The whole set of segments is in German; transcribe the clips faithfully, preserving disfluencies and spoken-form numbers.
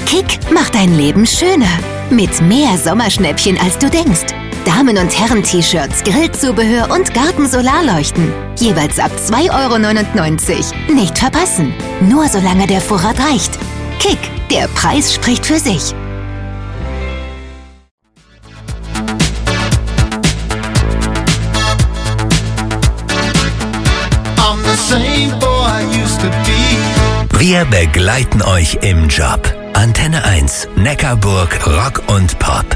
Kick macht dein Leben schöner. Mit mehr Sommerschnäppchen, als du denkst. Damen- und Herren-T-Shirts, Grillzubehör und Gartensolarleuchten. Jeweils ab zwei Euro neunundneunzig. Nicht verpassen. Nur solange der Vorrat reicht. Kick, der Preis spricht für sich. Wir begleiten euch im Job. Antenne eins, Neckarburg, Rock und Pop.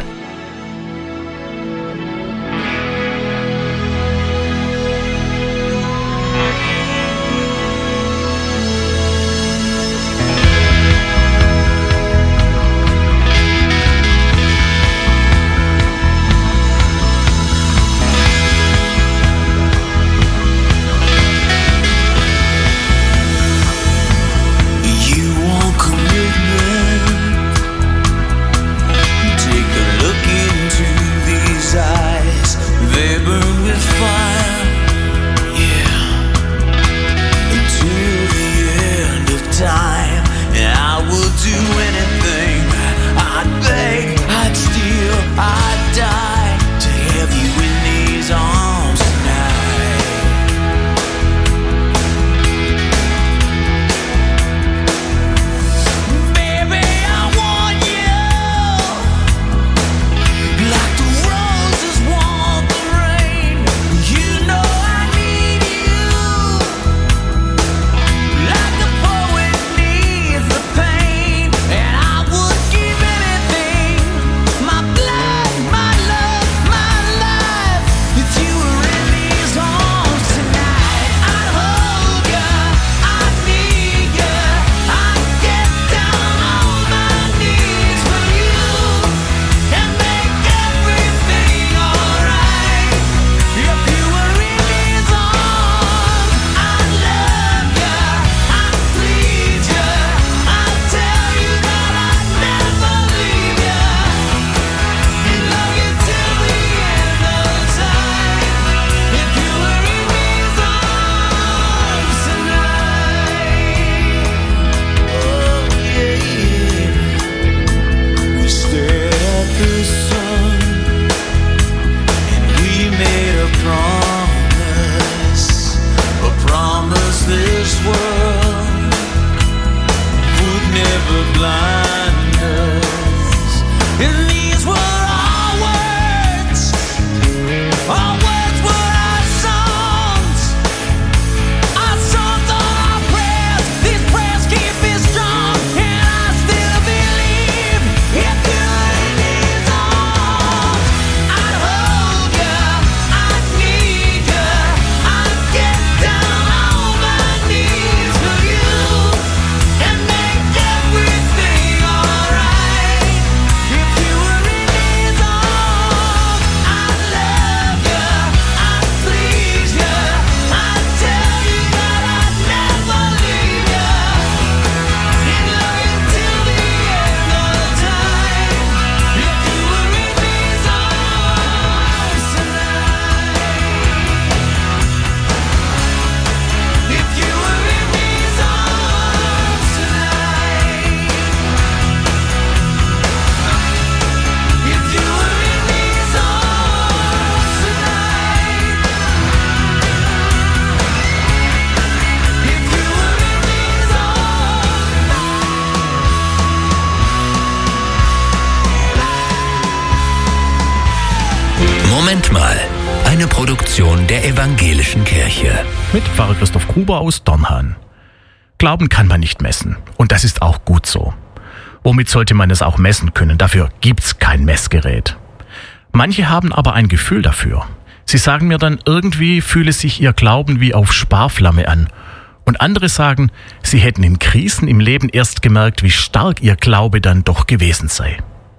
Moment mal, eine Produktion der Evangelischen Kirche. Mit Pfarrer Christoph Gruber aus Dornhahn. Glauben kann man nicht messen. Und das ist auch gut so. Womit sollte man es auch messen können? Dafür gibt's kein Messgerät. Manche haben aber ein Gefühl dafür. Sie sagen mir dann, irgendwie fühle sich ihr Glauben wie auf Sparflamme an. Und andere sagen, sie hätten in Krisen im Leben erst gemerkt, wie stark ihr Glaube dann doch gewesen sei.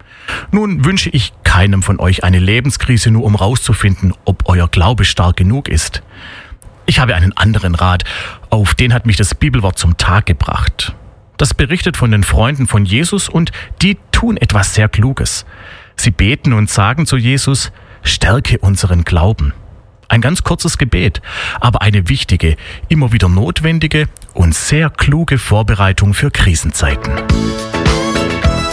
Nun wünsche ich keinem von euch eine Lebenskrise, nur um rauszufinden, ob euer Glaube stark genug ist. Ich habe einen anderen Rat, auf den hat mich das Bibelwort zum Tag gebracht. Das berichtet von den Freunden von Jesus und die tun etwas sehr Kluges. Sie beten und sagen zu Jesus, stärke unseren Glauben. Ein ganz kurzes Gebet, aber eine wichtige, immer wieder notwendige und sehr kluge Vorbereitung für Krisenzeiten.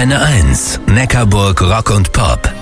Antenne eins, Neckarburg Rock und Pop.